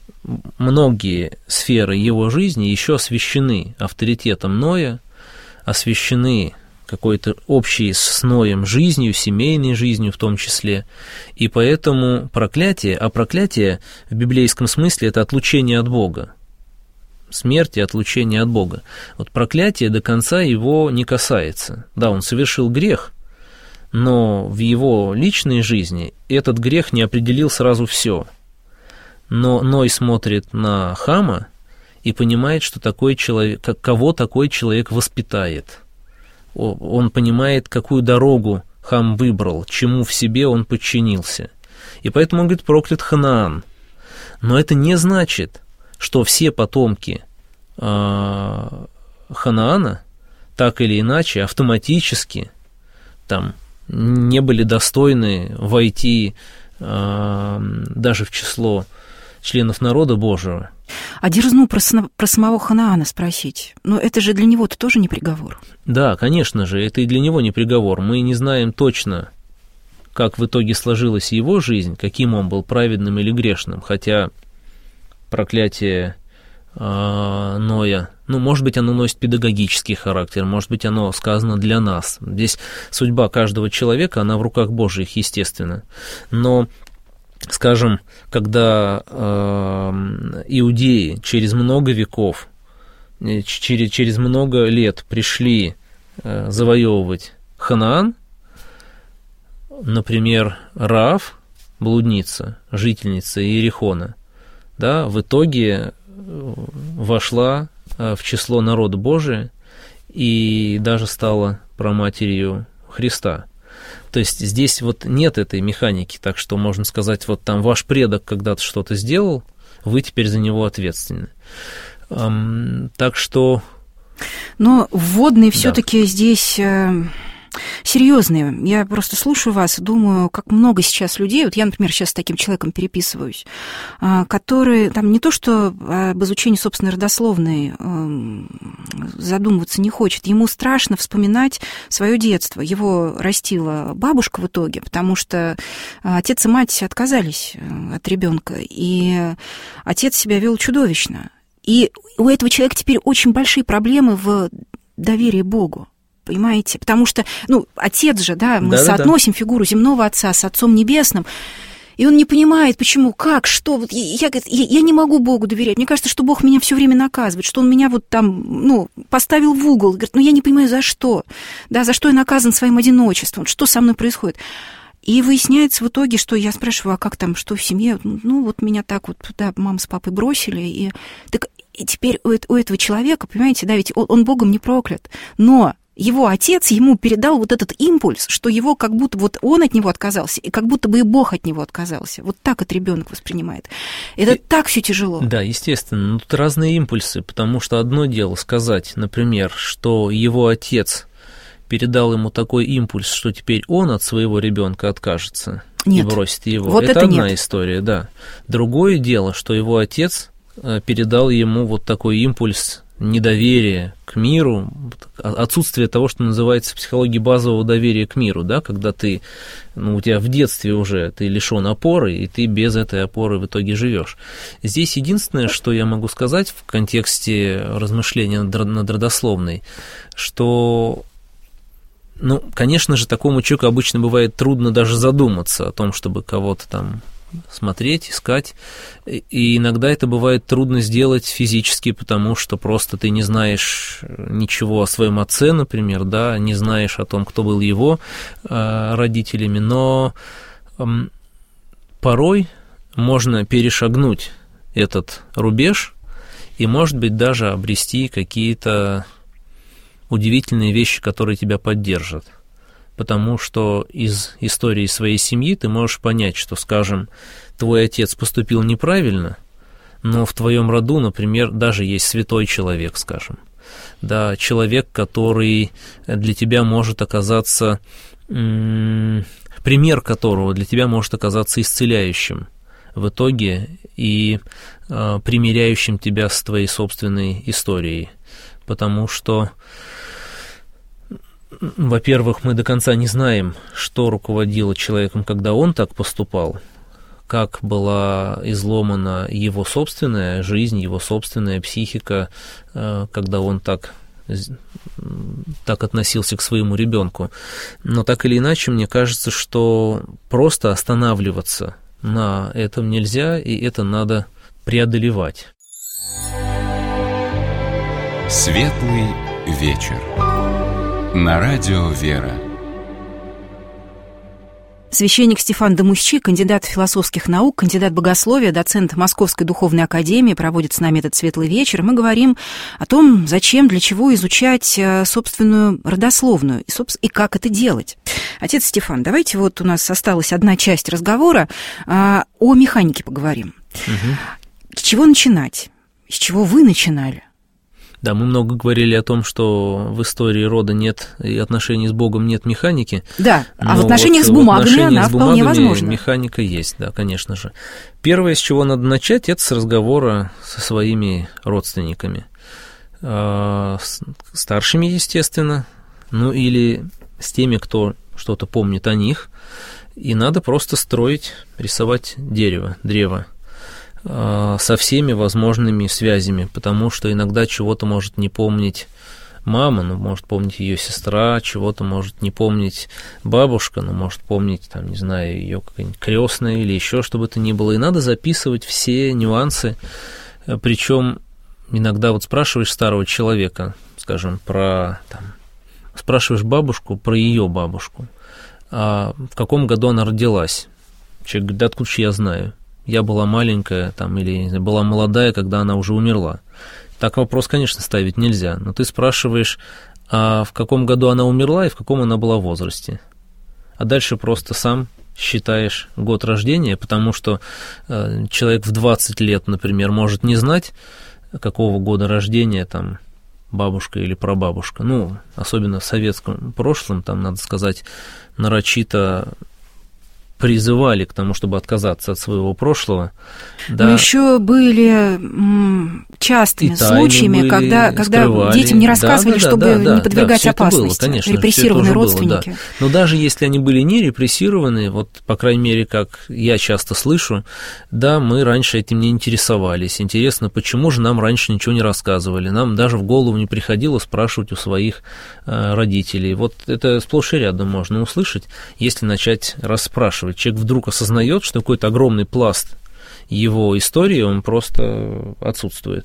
многие сферы его жизни еще освящены авторитетом Ноя, освящены какой-то общей с Ноем жизнью, семейной жизнью в том числе, и поэтому проклятие, а проклятие в библейском смысле – это отлучение от Бога, смерть и отлучение от Бога. Вот проклятие до конца его не касается. Да, он совершил грех, но в его личной жизни этот грех не определил сразу все. Но Ной смотрит на Хама и понимает, что такой человек, кого такой человек воспитает. Он понимает, какую дорогу Хам выбрал, чему в себе он подчинился. И поэтому он говорит: проклят Ханаан. Но это не значит, что все потомки э, Ханаана так или иначе автоматически там не были достойны войти э, даже в число членов народа Божьего. А дерзну про, про самого Ханаана спросить. Но это же для него-то тоже не приговор. Да, конечно же, это и для него не приговор. Мы не знаем точно, как в итоге сложилась его жизнь, каким он был, праведным или грешным, хотя проклятие э, Ноя, ну, может быть, оно носит педагогический характер, может быть, оно сказано для нас. Здесь судьба каждого человека, она в руках Божьих, естественно. Но, скажем, когда э, иудеи через много веков, через, через много лет пришли э, завоевывать Ханаан, например, Раав, блудница, жительница Иерихона, да, в итоге вошла в число народа Божия и даже стала праматерью Христа. То есть здесь вот нет этой механики, так что можно сказать, вот там ваш предок когда-то что-то сделал, вы теперь за него ответственны. Эм, так что... Но вводные да. все-таки здесь... серьезные. Я просто слушаю вас, думаю, как много сейчас людей, вот я, например, сейчас с таким человеком переписываюсь, который там не то, что об изучении собственной родословной задумываться не хочет, ему страшно вспоминать свое детство. Его растила бабушка в итоге, потому что отец и мать отказались от ребенка, и отец себя вел чудовищно. И у этого человека теперь очень большие проблемы в доверии Богу. Понимаете? Потому что, ну, отец же, да, мы да, соотносим да. фигуру земного отца с Отцом Небесным, и он не понимает, почему, как, что. Вот я, я, я не могу Богу доверять. Мне кажется, что Бог меня все время наказывает, что Он меня вот там, ну, поставил в угол. Говорит, ну, я не понимаю, за что. Да, за что я наказан своим одиночеством, что со мной происходит. И выясняется в итоге, что я спрашиваю, а как там, что в семье? Ну, вот меня так вот, да, мама с папой бросили, и, так, и теперь у, у этого человека, понимаете, да, ведь он, он Богом не проклят, но... Его отец ему передал вот этот импульс, что его как будто вот он от него отказался, и как будто бы и Бог от него отказался. Вот так это ребенок воспринимает. Это и, так все тяжело. Да, естественно. Но тут разные импульсы, потому что одно дело сказать, например, что его отец передал ему такой импульс, что теперь он от своего ребенка откажется нет. и бросит его. Вот это, это одна нет. история, да. Другое дело, что его отец передал ему вот такой импульс недоверие к миру, отсутствие того, что называется в психологии базового доверия к миру, да, когда ты, ну, у тебя в детстве уже ты лишен опоры, и ты без этой опоры в итоге живешь. Здесь единственное, что я могу сказать в контексте размышления над родословной, что, ну, конечно же, такому человеку обычно бывает трудно даже задуматься о том, чтобы кого-то там смотреть, искать, и иногда это бывает трудно сделать физически, потому что просто ты не знаешь ничего о своем отце, например, да, не знаешь о том, кто был его э, родителями, но э, порой можно перешагнуть этот рубеж и, может быть, даже обрести какие-то удивительные вещи, которые тебя поддержат. Потому что из истории своей семьи ты можешь понять, что, скажем, твой отец поступил неправильно, но в твоем роду, например, даже есть святой человек, скажем, да, человек, который для тебя может оказаться, м- пример которого для тебя может оказаться исцеляющим в итоге и э, примиряющим тебя с твоей собственной историей, потому что, во-первых, мы до конца не знаем, что руководило человеком, когда он так поступал, как была изломана его собственная жизнь, его собственная психика, когда он так, так относился к своему ребенку. Но так или иначе, мне кажется, что просто останавливаться на этом нельзя, и это надо преодолевать. Светлый вечер. На радио «Вера». Священник Стефан Домусчи, кандидат философских наук, кандидат богословия, доцент Московской духовной академии, проводит с нами этот светлый вечер. Мы говорим о том, зачем, для чего изучать собственную родословную и, и как это делать. Отец Стефан, давайте вот у нас осталась одна часть разговора, о механике поговорим. Угу. С чего начинать? С чего вы начинали? Да, мы много говорили о том, что в истории рода нет и отношений с Богом нет механики. Да, а в отношениях вот с бумагами отношениях она с бумагами вполне возможна. Механика есть, да, конечно же. Первое, с чего надо начать, это с разговора со своими родственниками. С старшими, естественно, ну или с теми, кто что-то помнит о них. И надо просто строить, рисовать дерево, древо со всеми возможными связями, потому что иногда чего-то может не помнить мама, но может помнить ее сестра, чего-то может не помнить бабушка, но может помнить, там, не знаю, ее какая-нибудь крестная или еще что бы то ни было. И надо записывать все нюансы, причем иногда вот спрашиваешь старого человека, скажем, про, там, спрашиваешь бабушку про ее бабушку, а в каком году она родилась? Человек говорит, да откуда же я знаю? Я была маленькая, там, или не знаю, была молодая, когда она уже умерла. Так вопрос, конечно, ставить нельзя, но ты спрашиваешь, а в каком году она умерла и в каком она была возрасте. А дальше просто сам считаешь год рождения, потому что э, человек в двадцать лет, например, может не знать, какого года рождения там бабушка или прабабушка. Ну, особенно в советском прошлом, там, надо сказать, нарочито призывали к тому, чтобы отказаться от своего прошлого. Да. Но еще были м, частыми случаями, были, когда, когда детям не рассказывали, да, да, чтобы да, не подвергать да, опасности. Было, конечно, репрессированные родственники. Было, да. Но даже если они были не репрессированы, вот, по крайней мере, как я часто слышу, да, мы раньше этим не интересовались. Интересно, почему же нам раньше ничего не рассказывали? Нам даже в голову не приходило спрашивать у своих э, родителей. Вот это сплошь и рядом можно услышать, если начать расспрашивать. Человек вдруг осознает, что какой-то огромный пласт его истории, он просто отсутствует.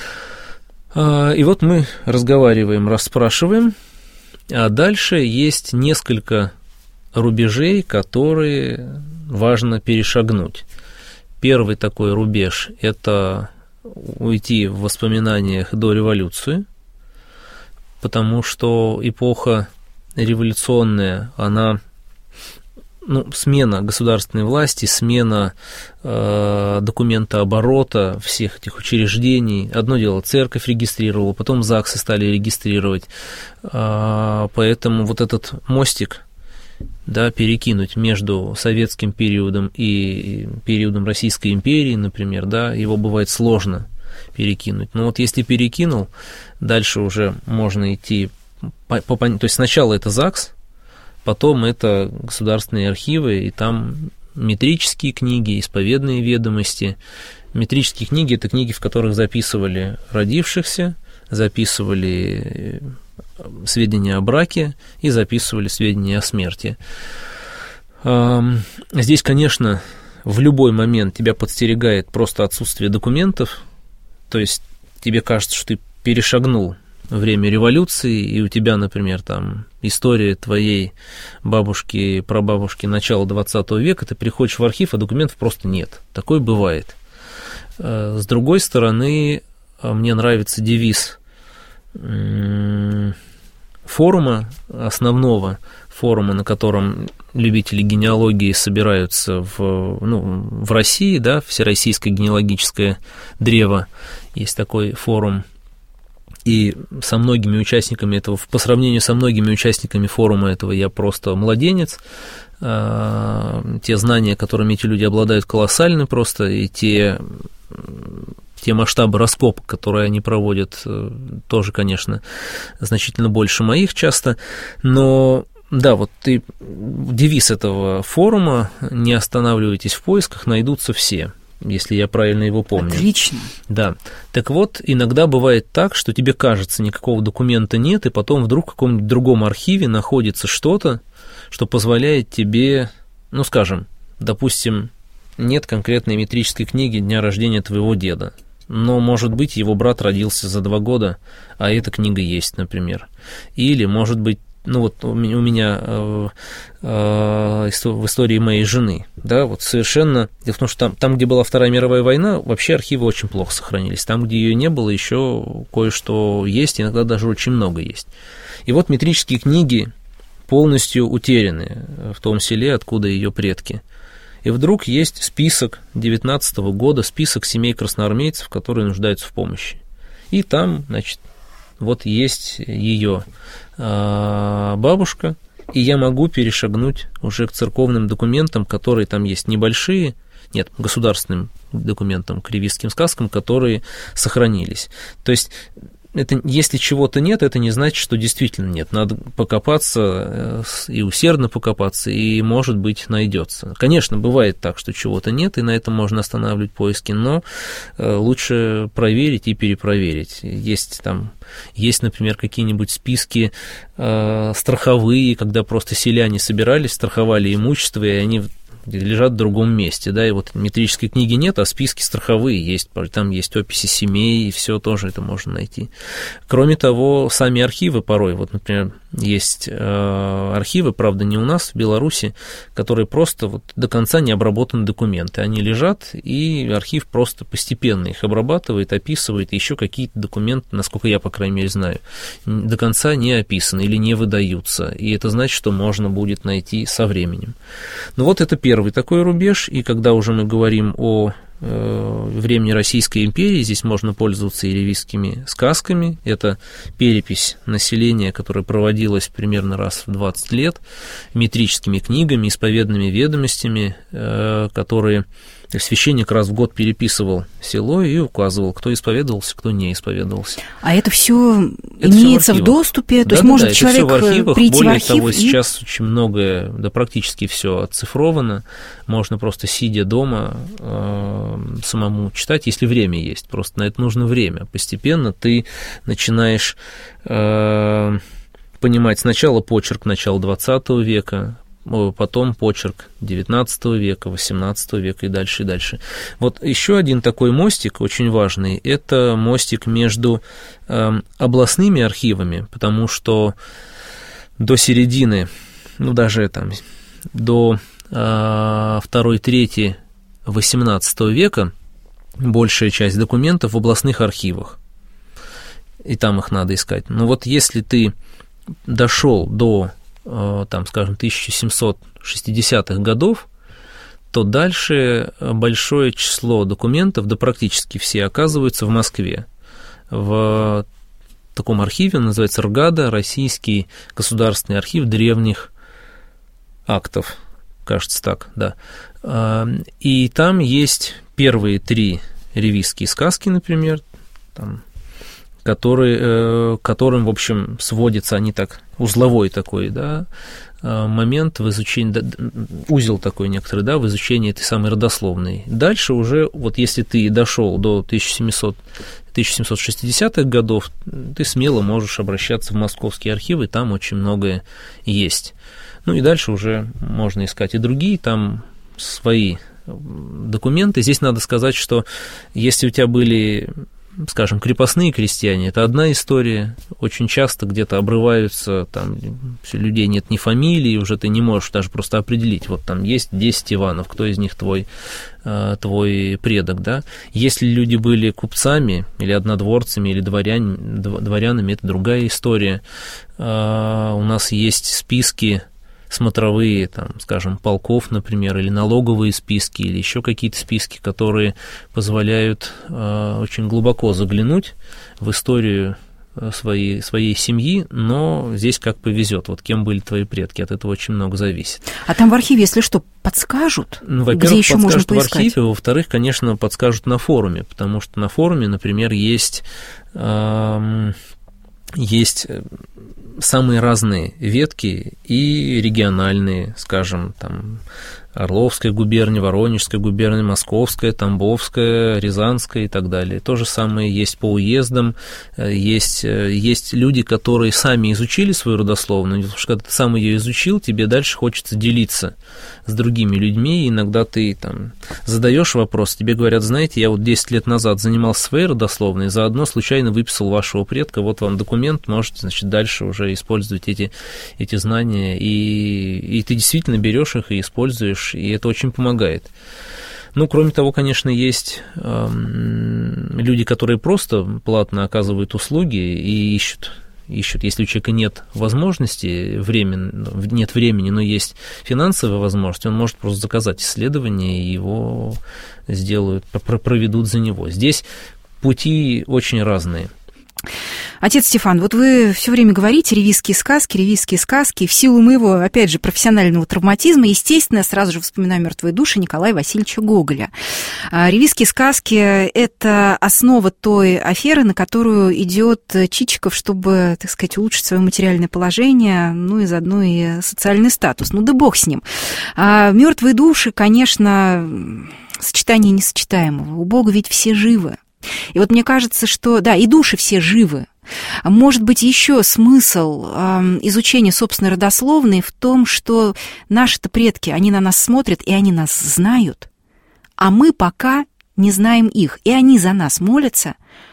И вот мы разговариваем, расспрашиваем, а дальше есть несколько рубежей, которые важно перешагнуть. Первый такой рубеж – это уйти в воспоминаниях до революции, потому что эпоха революционная, она... Ну, смена государственной власти, смена э, документа оборота всех этих учреждений. Одно дело, церковь регистрировала, потом ЗАГСы стали регистрировать. Э, поэтому вот этот мостик, да, перекинуть между советским периодом и периодом Российской империи, например, да, его бывает сложно перекинуть. Но вот если перекинул, дальше уже можно идти... По, по, то есть сначала это ЗАГС, потом это государственные архивы, и там метрические книги, исповедные ведомости. Метрические книги – это книги, в которых записывали родившихся, записывали сведения о браке и записывали сведения о смерти. Здесь, конечно, в любой момент тебя подстерегает просто отсутствие документов, то есть тебе кажется, что ты перешагнул время революции, и у тебя, например, там история твоей бабушки, прабабушки начала двадцатого века, ты приходишь в архив, а документов просто нет. Такое бывает. С другой стороны, мне нравится девиз форума основного, форума, на котором любители генеалогии собираются в, ну, в России, да, Всероссийское генеалогическое древо, есть такой форум. И со многими участниками этого, по сравнению со многими участниками форума этого, я просто младенец. Те знания, которыми эти люди обладают, колоссальны просто, и те, те масштабы раскопок, которые они проводят, тоже, конечно, значительно больше моих часто. Но да, вот ты, девиз этого форума: не останавливайтесь в поисках, найдутся все, если я правильно его помню. Отлично. Да. Так вот, иногда бывает так, что тебе кажется, никакого документа нет, и потом вдруг в каком-нибудь другом архиве находится что-то, что позволяет тебе, ну, скажем, допустим, нет конкретной метрической книги дня рождения твоего деда, но, может быть, его брат родился за два года, а эта книга есть, например. Или, может быть, ну вот у меня, у меня э, э, в истории моей жены, да, вот совершенно, дело в том, что там, там, где была Вторая мировая война, вообще архивы очень плохо сохранились, там, где ее не было, еще кое-что есть, иногда даже очень много есть. И вот метрические книги полностью утеряны в том селе, откуда ее предки. И вдруг есть список девятнадцатого года, список семей красноармейцев, которые нуждаются в помощи. И там, значит, вот есть ее бабушка, и я могу перешагнуть уже к церковным документам, которые там есть небольшие, нет, государственным документам, к ревизским сказкам, которые сохранились. То есть, это, если чего-то нет, это не значит, что действительно нет. Надо покопаться и усердно покопаться, и, может быть, найдется. Конечно, бывает так, что чего-то нет, и на этом можно останавливать поиски, но лучше проверить и перепроверить. Есть там, есть, например, какие-нибудь списки э, страховые, когда просто селяне собирались, страховали имущество, и они лежат в другом месте, да, и вот метрической книги нет, а списки страховые есть, там есть описи семей, и все тоже это можно найти. Кроме того, сами архивы порой, вот, например, есть э, архивы, правда, не у нас, в Беларуси, которые просто вот до конца не обработаны документы, они лежат, и архив просто постепенно их обрабатывает, описывает, и еще какие-то документы, насколько я, по крайней мере, знаю, до конца не описаны или не выдаются, и это значит, что можно будет найти со временем. Ну вот это первое. Первый такой рубеж, и когда уже мы говорим о э, времени Российской империи, здесь можно пользоваться и ревизскими сказками. Это перепись населения, которая проводилась примерно раз в двадцать лет, метрическими книгами, исповедными ведомостями, э, которые священник раз в год переписывал село и указывал, кто исповедовался, кто не исповедовался. А это все имеется в, в доступе? То да, есть да, может да, человек в архивах, прийти более в архив того, и... сейчас очень многое, да практически все оцифровано. Можно просто, сидя дома, э, самому читать, если время есть. Просто на это нужно время. Постепенно ты начинаешь э, понимать сначала почерк начала двадцатого века, потом почерк девятнадцатого века, восемнадцатого века и дальше, и дальше. Вот еще один такой мостик очень важный, это мостик между э, областными архивами, потому что до середины, ну даже там, до э, второй трети восемнадцатого века большая часть документов в областных архивах, и там их надо искать. Но вот если ты дошел до там, скажем, тысяча семьсот шестидесятых годов, то дальше большое число документов, да практически все, оказываются в Москве. В таком архиве, называется РГАДА, Российский государственный архив древних актов, кажется так, да. И там есть первые три ревизские сказки, например, там, которые, которым, в общем, сводятся они так, узловой такой, да, момент в изучении, узел такой некоторый, да, в изучении этой самой родословной. Дальше уже, вот если ты дошел до тысяча семьсот шестидесятых годов, ты смело можешь обращаться в московские архивы, там очень многое есть. Ну и дальше уже можно искать и другие, там свои документы. Здесь надо сказать, что если у тебя были, скажем, крепостные крестьяне, это одна история, очень часто где-то обрываются, там людей нет ни фамилии, уже ты не можешь даже просто определить, вот там есть десять Иванов, кто из них твой, твой предок, да. Если люди были купцами или однодворцами, или дворян, дворянами, это другая история. У нас есть списки смотровые, там, скажем, полков, например, или налоговые списки, или еще какие-то списки, которые позволяют э, очень глубоко заглянуть в историю своей, своей семьи, но здесь как повезет. Вот кем были твои предки, от этого очень много зависит. А там в архиве, если что, подскажут? Ну, во-первых, где еще можно поискать? В архиве, во-вторых, конечно, подскажут на форуме, потому что на форуме, например, есть, э, есть самые разные ветки и региональные, скажем, там, Орловская губерния, Воронежская губерния, Московская, Тамбовская, Рязанская и так далее. То же самое есть по уездам, есть, есть люди, которые сами изучили свою родословную, потому что когда ты сам ее изучил, тебе дальше хочется делиться с другими людьми, и иногда ты там задаешь вопрос, тебе говорят, знаете, я вот десять лет назад занимался своей родословной, заодно случайно выписал вашего предка, вот вам документ, можете, значит, дальше уже использовать эти, эти знания, и, и ты действительно берешь их и используешь, и это очень помогает. Ну, кроме того, конечно, есть э, люди, которые просто платно оказывают услуги и ищут, ищут, если у человека нет возможности, времени, нет времени, но есть финансовая возможность, он может просто заказать исследование, и его сделают, проведут за него. Здесь пути очень разные. Отец Стефан, вот вы все время говорите ревизские сказки, ревизские сказки. В силу моего, опять же, профессионального травматизма, естественно, я сразу же вспоминаю «Мертвые души» Николая Васильевича Гоголя. Ревизские сказки – это основа той аферы, на которую идет Чичиков, чтобы, так сказать, улучшить свое материальное положение, ну и заодно и социальный статус. Ну да бог с ним. А «Мертвые души», конечно, сочетание несочетаемого. У Бога ведь все живы. И вот мне кажется, что, да, и души все живы. Может быть, еще смысл э, изучения собственной родословной в том, что наши-то предки, они на нас смотрят, и они нас знают, а мы пока не знаем их, и они за нас молятся,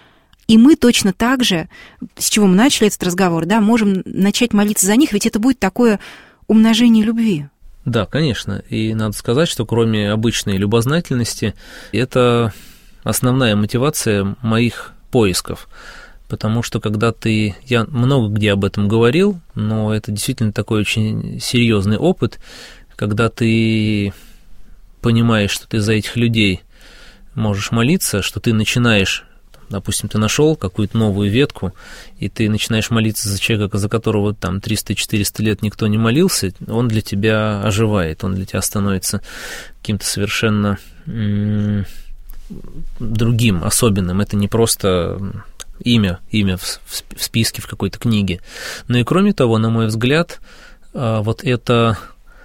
и мы точно так же, с чего мы начали этот разговор, да, можем начать молиться за них, ведь это будет такое умножение любви. Да, конечно, и надо сказать, что кроме обычной любознательности, это основная мотивация моих поисков, потому что когда ты, я много где об этом говорил, но это действительно такой очень серьезный опыт, когда ты понимаешь, что ты за этих людей можешь молиться, что ты начинаешь, допустим, ты нашел какую-то новую ветку, и ты начинаешь молиться за человека, за которого там триста-четыреста лет никто не молился, он для тебя оживает, он для тебя становится каким-то совершенно другим, особенным. Это не просто имя, имя в, в списке, в какой-то книге. Но и кроме того, на мой взгляд, вот эта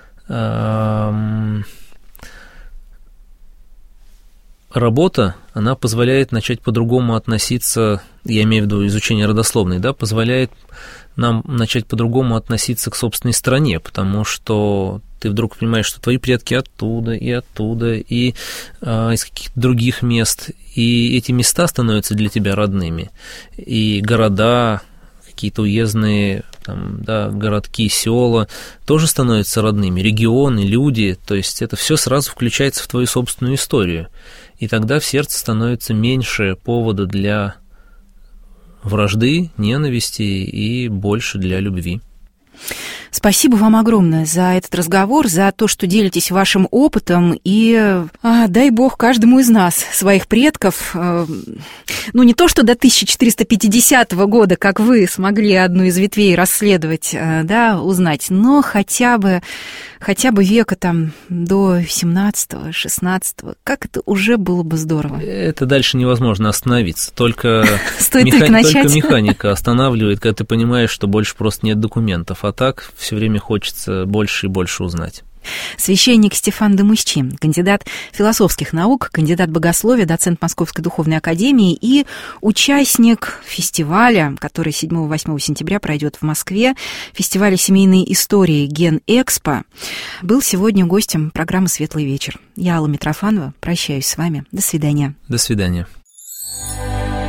работа, она позволяет начать по-другому относиться, я имею в виду изучение родословной, да, позволяет нам начать по-другому относиться к собственной стране, потому что ты вдруг понимаешь, что твои предки оттуда и оттуда, и э, из каких-то других мест, и эти места становятся для тебя родными, и города, какие-то уездные там, да, городки, села тоже становятся родными, регионы, люди, то есть это все сразу включается в твою собственную историю, и тогда в сердце становится меньше повода для вражды, ненависти и больше для любви. Спасибо вам огромное за этот разговор, за то, что делитесь вашим опытом, и а, дай бог каждому из нас, своих предков, а, ну не то, что до тысяча четыреста пятидесятого года, как вы смогли одну из ветвей расследовать, а, да, узнать, но хотя бы, хотя бы века там до семнадцатого, шестнадцатого, как это уже было бы здорово. Это дальше невозможно остановиться, только, Стоит меха... только, начать. только механика останавливает, когда ты понимаешь, что больше просто нет документов, а так все время хочется больше и больше узнать. Священник Стефан Демусчи, кандидат философских наук, кандидат богословия, доцент Московской духовной академии и участник фестиваля, который седьмого-восьмого сентября пройдет в Москве, фестиваля семейной истории Ген-Экспо, был сегодня гостем программы «Светлый вечер». Я, Алла Митрофанова, прощаюсь с вами. До свидания. До свидания.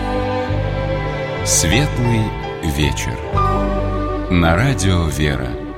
«Светлый вечер» на радио «Вера».